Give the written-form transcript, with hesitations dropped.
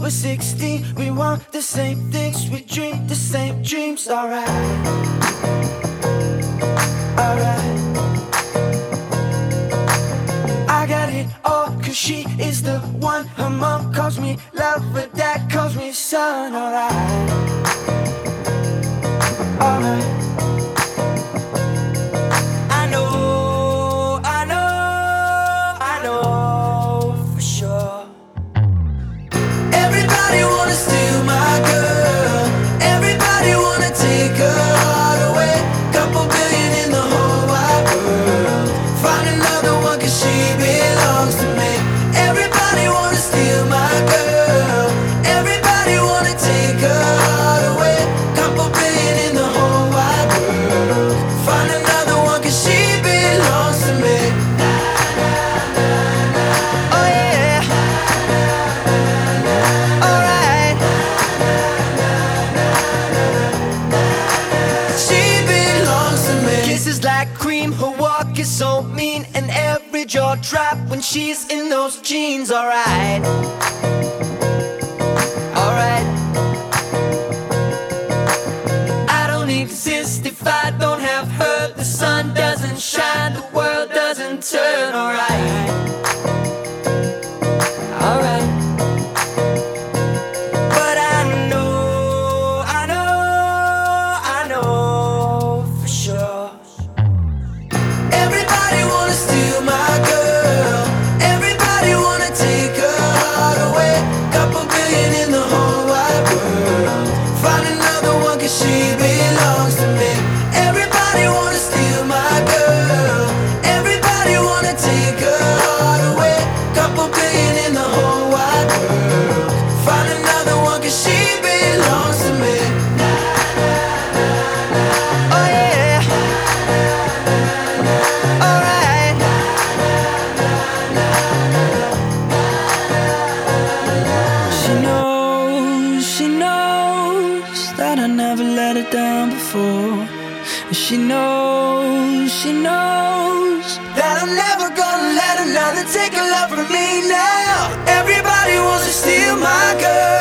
we're 16, we want the same things, we dream the same dreams. Alright, alright. I got it all, cause she is the one. Her mom calls me love, but dad calls me son. Alright, alright. I know for sure. Everybody wanna steal my girl, everybody wanna take her heart away. Couple billion in the whole wide world, find another one cause she belongs to me. Everybody wanna steal my girl, everybody wanna take her heart away. Couple billion in the whole wide world, find another one cause she belongs to me. Oh yeah, alright. She belongs to me. Kisses like cream, her walk is so mean, and every jaw drop when she's in those jeans. Alright, alright. I don't exist if I don't have her. The sun doesn't shine, the world doesn't turn. Alright, alright. But I know for sure. Everybody wanna steal my girl, everybody wanna take her heart away. Couple billion in the whole wide world, find another one cause she belongs to me. Everybody wanna steal my girl, everybody wanna take her heart away. Couple billion in the whole wide world, find another one cause she belongs to me. Oh yeah, alright. She knows that I never let her down before. And she knows that I'm never gonna let another take her love from me now. Everybody wants to steal my girl,